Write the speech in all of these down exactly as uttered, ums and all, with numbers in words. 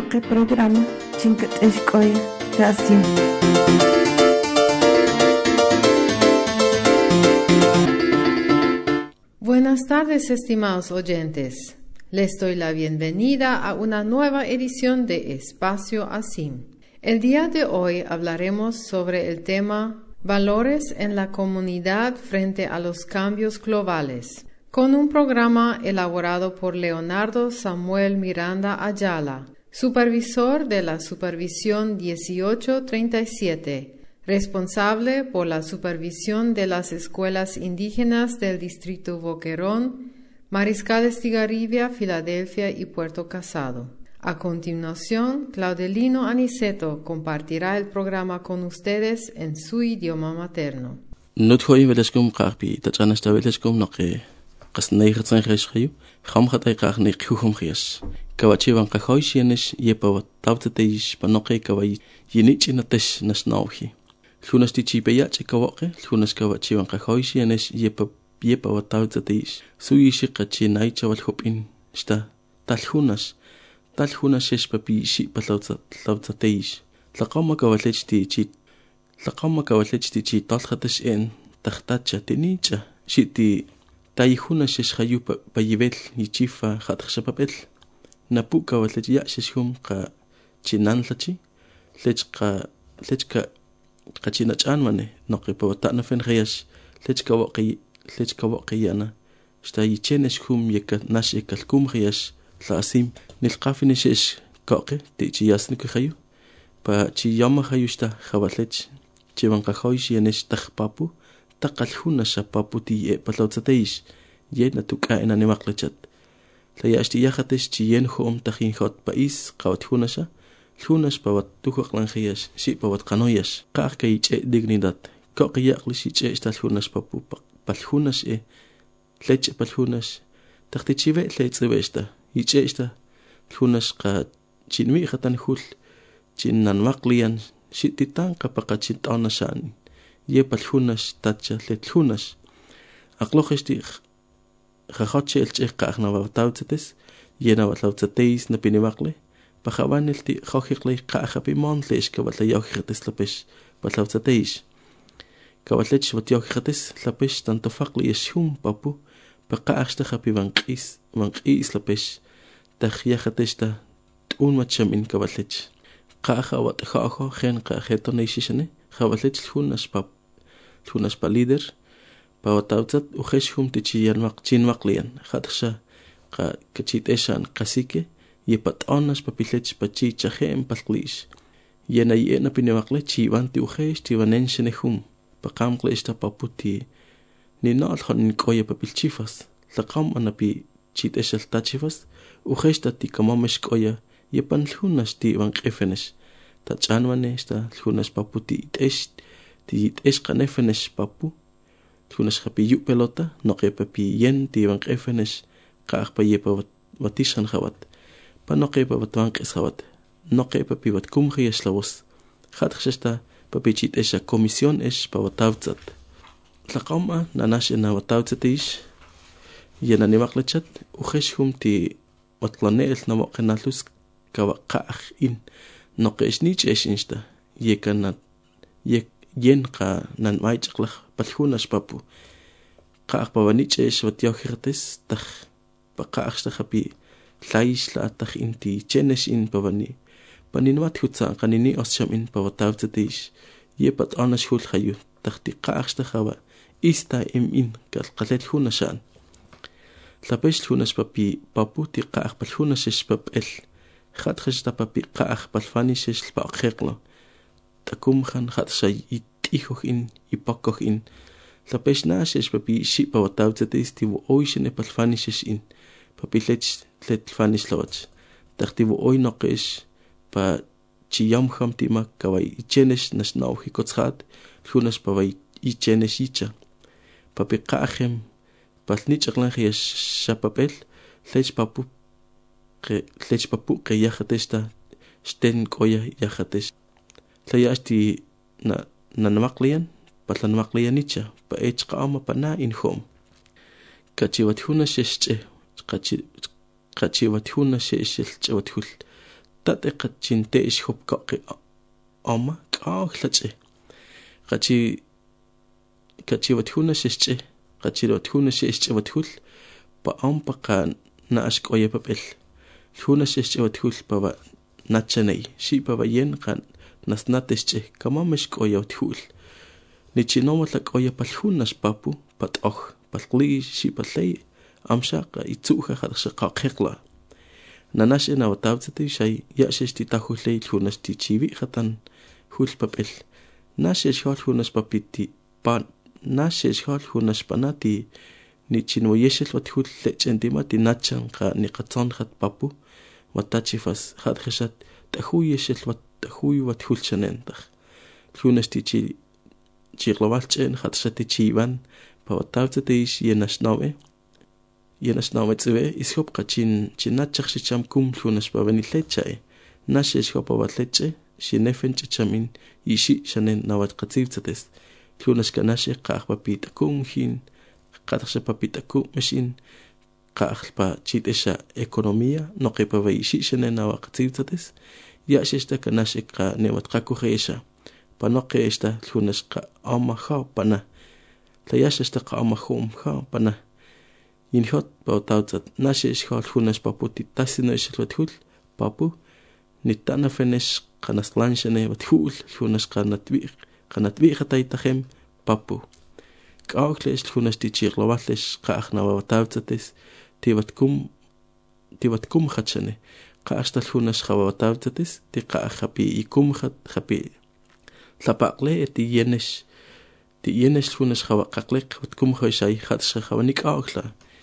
Naqe programa chinkat eshkoy kasim. Buenas tardes, estimados oyentes. Les doy la bienvenida a una nueva edición de Espacio Asim. El día de hoy hablaremos sobre el tema Valores en la comunidad frente a los cambios globales, con un programa elaborado por Leonardo Samuel Miranda Ayala, supervisor de la Supervisión dieciocho treinta y siete, responsable por la supervisión de las escuelas indígenas del Distrito Boquerón, Mariscal Estigarribia, Filadelfia y Puerto Casado. A continuación, Claudelino Aniceto compartirá el programa con ustedes en su idioma materno. Nuthoy veleskum qarpi tatsanasta veleskum noqe qasnaygatsan khayshkhayu khamkhatay qarni qhum khiyas kawachiwan qahoy shienes yepaw tawtateish panoqe kawai yinichinatesh nasnawhi lunasti chipeyach kawaqe lunas kawachiwan qahoy shienes yepaw yepaw tawtateish suyishi qachinay chawal hopin sta talhunas talhunas shpapi shi palawtsat tawtateish laqama kawalechti chit laqama kawalechti chi talkhatash en takhtacha tinicha shiti tayhuna sheshayu payivel yichifa khatkhshapapel napu kawalech ya sheshum qa chinanlachi lechqa lechqa qachinachan mane noqi pawatana fen khayas lechqa waqi lechqa waqiyana shtay chenesh hum yeka nash ekalkum khayas laasim nilqafine shesh qaqe tichi yasnik khayu pa chi yama khayushta khawalech chiwan qahoysh yenesh takhpapu taqalhuna shapaputi e palawtsateish yena tuka ena nemaqlechat la yashti yahatesh chi yen hom takhin hot pais qawthunasha thunas pawat tukhlan khiyash shi pawat qanoyash qaqay che dignidad qaqiyaqli shi che stalhunas papu palhunas e lech palhunas taqtichive lechwesta yichesta thunas qa chinmi khatan hul chinnan maqlian shi titan qapaqachit anashan ye palhunas tacha lethunas aqlokhesti khakhatche elchqa akhna tawtsetes yena watlawtseteis na pinimaqle pakhawanelti khokhiqle qakhapi monlesh kabala yawkhtes lapesh watlawtseteis kawatlech watyawkhtes lapesh tanto faqli yeshum papu paqaxta khapi banqis banqis lapesh takhyahtesta un macham in kawatlech qakha wat khakho khen qakhetonishishne kawatlech hunas pap hunas pa líder pa watawtsat ukheshhum tichiyan maqchin maqlian khatsha qa kachiteshan qasike yepat onas papilech pachicha hem palqlish yena yena pinemaqle chiwanti ukhesh tiwanenshnehum paqamqleshta paputi ni nal khon koye papilchifas laqam anapi chiteshal tachifas ukheshta tikamamesh koya yepan hunas ti wanqefenesh tachanwane sta hunas paputi tesh ti tesh qanefenesh papu hunas khapiyu pelota noqe papi yen ti wanqefenesh qaq pa yepa watishan khawat pa noqe pa watwan qisawat noqe papi wat kum khiyash lawos khatkhshta papi chitesha comisión es pa watawtsat tlaqama nanash ena watawtsatish yena nimaqlechat ukheshhum ti watlanel namoqenalus kawaqaq in noqesh nich eshinsta yekanat yek yen qa nan maichqlaq palhunas papu qaq pawanich es watyawkhirtes tag paqaqsta khapi laish la tag inti chenesh in pawani paninwat khutsa qanini oscham in pawatawtsatish yepat anash khul khayu tagti qaqsta khawa ista im in qalqalet hunashan lapesh hunas papi papu ti qaq palhunas es papel khatkhsta papi qaq palfanish es paqeqlo takum khan khatshay itihokh in ipakokh in lapesh nash es papi shi pawatawtsatis ti oishne palfanish es in papi lech let fanish lawach tagti oy noqesh pa chiyam khamti ma kawai ichenesh nasnaw hikotsat hunas pawai ichenesh icha papi qaqem palnich aqlan khiyash shapapel lech papu que lech papu que yahatesta sten koya yahates tlayashti na nanmaqlian patlanmaqlianicha pa echqama pana in home kachiwathuna sheshche qachi qachiwathuna sheshel chawthul tate qachin te ishop qaqi ama qaqlache qachi qachi wathuna shishche qachi wathuna shishche wathul pa ampa qa na ashqoye papel huna shishche wathul pa nachanei shi pa yen qan nasnatishche kama meshqoye wathul ni chinoma tlaqoye palhunas papu patoj palqli shi palay amshaqa itsuha kharshaqa qeqla nanash ena watawtsati shay yashishti tahullay hunas ti chivi khatan hul papel nashish hol hunas papiti pan nashish hol hunas panati ni chinwoyeshel wathul lechentimati nachan qa ni qatson khat papu watachifas khat khashat tahuyeshel wat tahuy wathul chanentaj hunas ti chi chiglawalchen khat shati chivan pa watawtsati yenashnawe yenashnawe tswe ishop qachin chinachach shicham kum hunas pa venilechai nashish hopa watleche shinefen chichamin ishi shanen nawat qatsivtsates hunas kanashi qaq papita kum hin qataksha papita kum mashin qaq pa chitesha economia no qepa ishi shanen nawat qatsivtsates yashishta kanashi qa newat qakuheesha panoqe esta hunas qa ama kha pana tayashista qa ama khum kha pana inhot bautautsat nashish hol hunas paputi tasino ishwathul papu nitana fenesh qanaslanshane wathul hunas qanatwi qanatwi khataytahem papu qawklesh hunas tichiglawatlesh qaqna bautautsates tiwatkum tiwatkum khatshane qashtal hunas khawatautsates tiqa khapi ikum khat khapi tlapaqle eti yenesh ti yenesh hunas khawaqaqle watkum khoshay khatsh khawanik awkla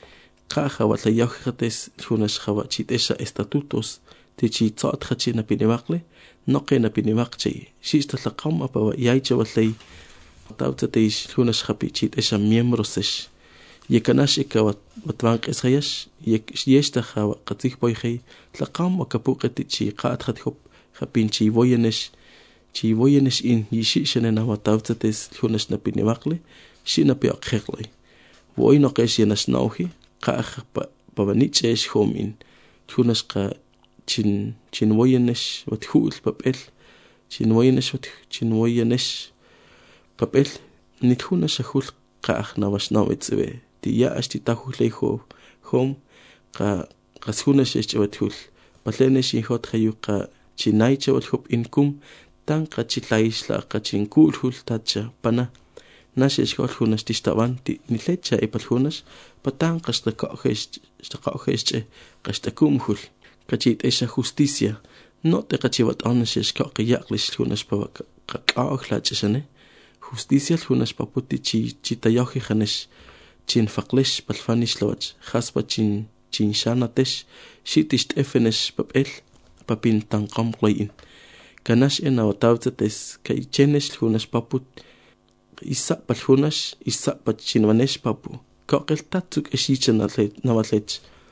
qaja watlayawjates hunas khawachitesha estatutos tichi tsat khachina pinewaqle noqena pinewaqchi shista tlaqam apa yaicha watlay tawtsatish hunas khapichitesha miembrosesh yekanash ikawat watwanqes khayash yek yesta khawa qatik boykhay tlaqam akapuqati chi qat khathop khapinchi voyenesh chi voyenesh in yishi shanena watawtsates hunas na pinewaqle shina piaqheqlay voy noqesh yenash nauhi qaq pa pavanichesh homin hunas qa chin chin voyenesh wathul papel chin voyenesh wat chin voyenesh papel nithuna shahul qaq nawashnaw etswe ti ya ashti tahulay ho hom qa qashunas echwathul palenesh hot khayuqa chinay chawthop inkum tan qa chilaisla qa chinkul hul tacha pana nashish hol hunas tishtawan ti nilecha ipal hunas patan qasta qa'hesh qa'hesh qasta kumhul qachit esha justicia no te qachiwat anashish qaqiyaqlish hunas pa qaq'aqlachishane justicia hunas paputi chi chitayohi khanesh chin faqlish palfanish lawach khaspa chin chin shanatesh shitish efenesh papel papin tanqam qoyin kanash ena watawtsates kay chenesh hunas paput isa palhunas isa pachinwanesh papu qaqel tatsuk eshichana nawatlech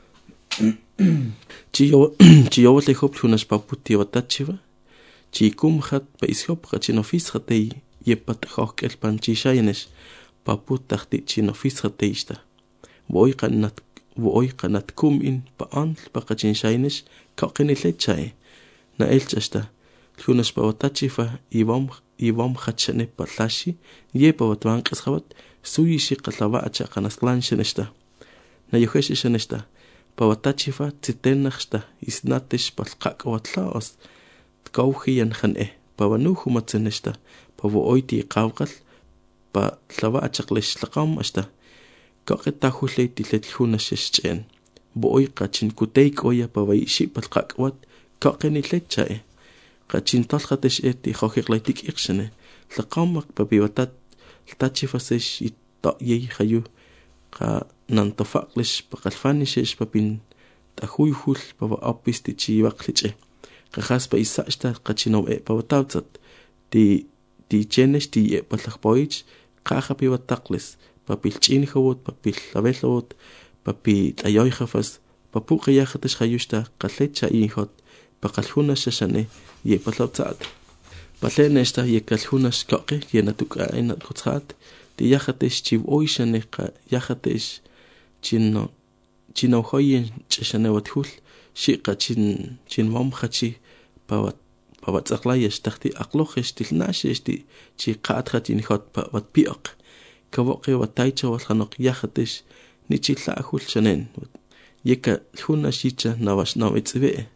chiyo chiyo le hop hunas papu tiwatachiva chikum khat pa ishop qachinofis khatei yepat qaqel panchishaynesh papu taqti chinofis khateista voy qanat voy qanat kum in pa an pa qachinshaynesh qaqenilechai na elchasta hunas pa watachiva iwam iwam khatshane patlashi yepa watwan qiskhawat suyishi qatlawa'cha qanaslanshoneshta nayoheshi shoneshta pawatachifa tsitenaxta isnatesh palqaqwatlaos tkawhiyan khan'e pawanuhu matseneshta pawoiti qawqal pa tlawa'chaqlesh laqam ashta qaqetahullay tiletlhunashishchen boy qachin kutey qoya pawaishi palqaqwat qaqenilechai qachin talqatesh eti khohiqlaytik iqshane laqamaq papiwatat tachifasesh itayey khayu qa nantafaqlish paqalfanishesh papin tahuyhul pawa apisti chiwaqliche qahas pa isashta qachinaw e pawatawtsat ti ti chenesh ti e palaqpoich qaha piwataqlis papilchin khawot papil labelot papi tayoy khafas papu qiyaxatish khayushta qallecha ihot paqalhuna shashane ye palawtsat palenesta ye kalhunas qaqi yenatuka ina qutsat ti yaxatesh chiv oishane qa yaxatesh chino chino hoyen chashane wathul shiqa chin chin mom khachi pawat pawat aqlayesh tahti aqlojesh tilnashesh ti chi qathatin hot pawat piaq kawoqe wataicha walhanoq yahatesh ni chilla ahul chanen yeka huna shicha nawash naw itzve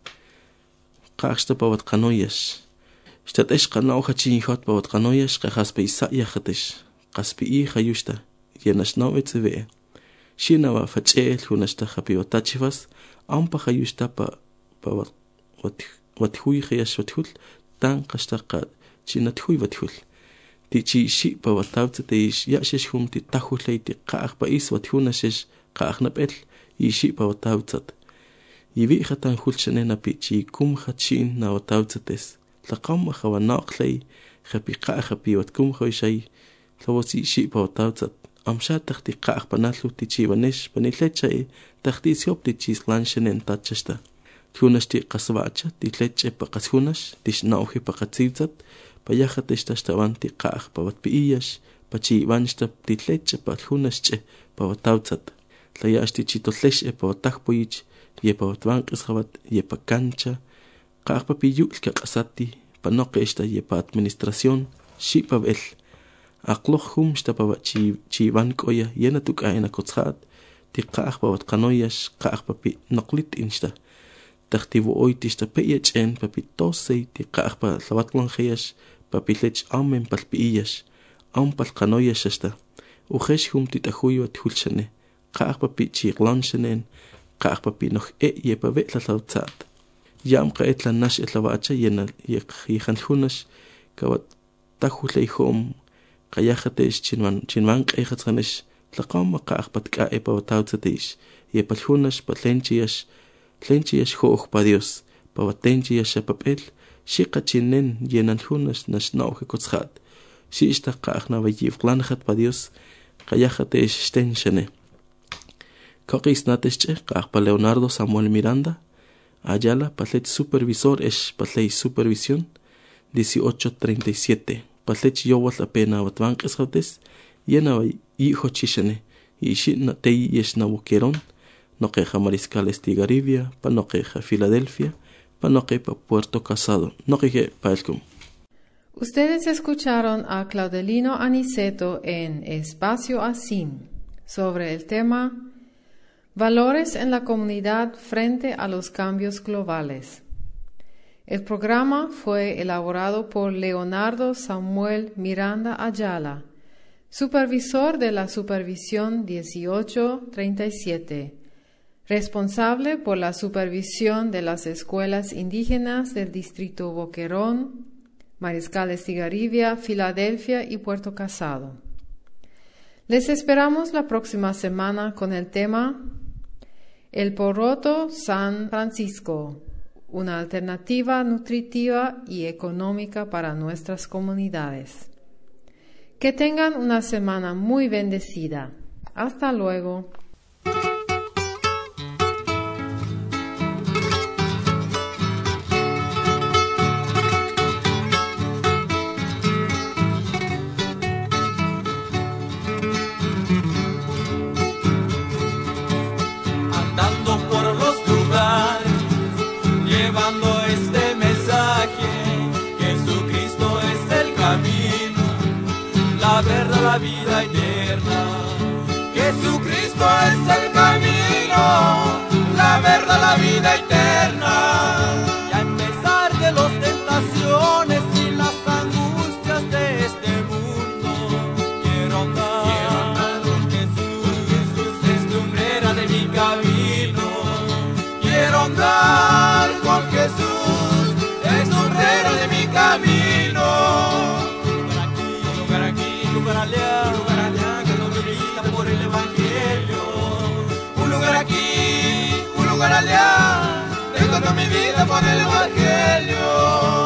qaqsta pawat qanoyesh shtatesh qanaw hachin hot pawat qanoyesh qahaspe isa yahatesh qaspi i khayushta yenash naw itzve shinawa fachel hunashta hapiotachivas ampa khayushta pa pawat wat wat hui khiyash wathul tan qashtaqa china thui wathul ti chi shi pa watawt te ish ya shish hum ti tahulay ti qaaq pa is wathuna shish qaaq napel i shi pa watawt yivi khatan khulchane na pi chi kum khatchin na watawt tes laqam khawa naqlay khapi qaaq khapi wat kum khoy shay lawasi shi pa watawt amsha takhti qaaq panatlu ti chi wanesh panillechay takhti siop ti chi slanshenen tachasta Hunashti qaswacha ti leche pa qashunash ti nauhi pa qatzivzat pa yajatesh tashtawanti qaaq pa watpiiyash pa chi vanshta ti leche pa hunashche pa watawzat la yashti chitotlesh e pa watajpoyich ye pa watwanqis khawat ye pa cancha qaaq pa piyul ka qasati pa noqeshta ye pa administración shi pa vel aqloq hum shta pa chi chi vankoya yena tukaina kotsat ti qaaq pa watqanoyash qaaq pa pi noqlit inshta Tachtivo hoy tista peyech en papitosei ti qaaqpa tlawatlan khiyash papilech amen palpiiyash am palqanoyash hasta ujesh hum titahuyo athulchane qaaqpa pichi glanshenen qaaqpa pinoh e yepa vetla tlawtsat yam qaetla nash etlawacha yena yekhan hunash kawat tahulei hom qayahatesh chinwan chinwan qehatsanesh tlaqam qaaqpa tka epa watawtsatesh yepa hunash patlenchiyash Tlenchi yash hoog pa Dios, pa watenchi yash papel, shika chinen yenan hunas nash nauge kotshat. Si ishta qaaq na vayiv glanjat pa Dios, qayajate ish stenshane. Kakis nateshche qaaq pa Leonardo Samuel Miranda, Ayala patlech supervisor ish patlech supervisión, dieciocho treinta y siete. Patlech yowal apena watvanqis hautes, yena vay hijo chishane, y shin na tei yesh na wukeron, Noqueja Mariscal Estigaribia, pa Noqueja Filadelfia, pa Noqueja Puerto Casado, Noqueja Palcom. Ustedes escucharon a Claudelino Aniceto en Espacio Asin sobre el tema Valores en la comunidad frente a los cambios globales. El programa fue elaborado por Leonardo Samuel Miranda Ayala, supervisor de la Supervisión dieciocho treinta y siete. Responsable por la supervisión de las escuelas indígenas del distrito Boquerón, Mariscal Estigarribia, Filadelfia y Puerto Casado. Les esperamos la próxima semana con el tema El Poroto San Francisco, una alternativa nutritiva y económica para nuestras comunidades. Que tengan una semana muy bendecida. Hasta luego. La vida eterna. Jesucristo es el camino, la verdad, la vida eterna. Y a pesar de las tentaciones y las angustias de este mundo, quiero andar, quiero andar con Jesús, Jesús es lumbrera de mi camino. Quiero andar con Jesús, es lumbrera de mi camino. Un lugar allá, un lugar allá que nos brinda por el Evangelio. Un lugar aquí, un lugar allá, tengo toda mi vida por el Evangelio.